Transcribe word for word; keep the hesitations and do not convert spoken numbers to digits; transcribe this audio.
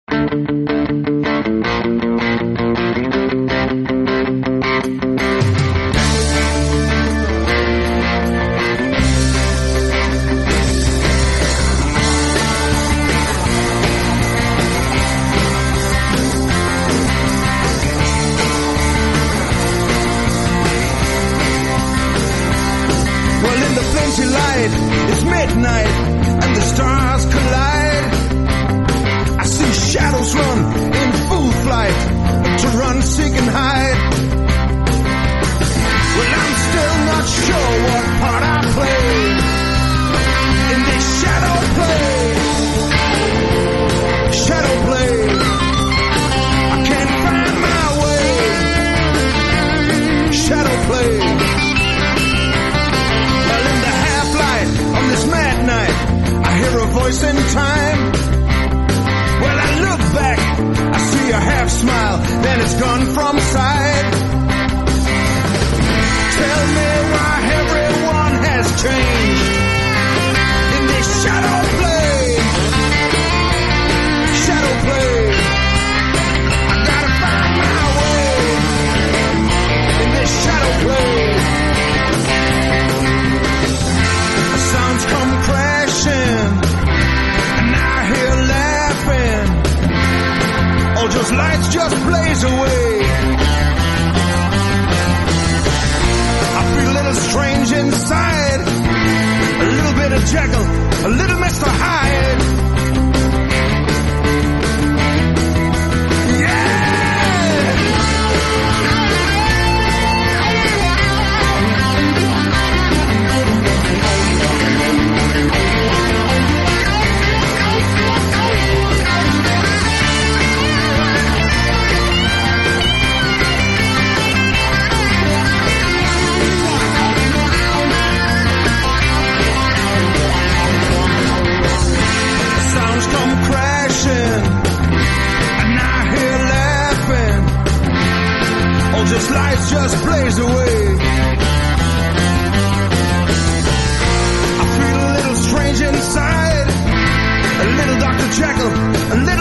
It's midnight and the stars collide. I see shadows run in full flight to run, seek and hide. Well, I'm still not sure what part I play in this shadow play. Shadow play. I can't find my way. Shadow play. On this mad night, I hear a voice in time. Well, I look back, I see a half smile, then it's gone from sight. Tell me why everyone has changed in this shadow play. Shadow play. I gotta find my way in this shadow play. Sounds come crashing, and I hear laughing. All just lights just blaze away. I feel a little strange inside, a little bit of Jekyll, a little Mister Hyde. Just lights just blaze away. I feel a little strange inside, a little Doctor Jekyll, a little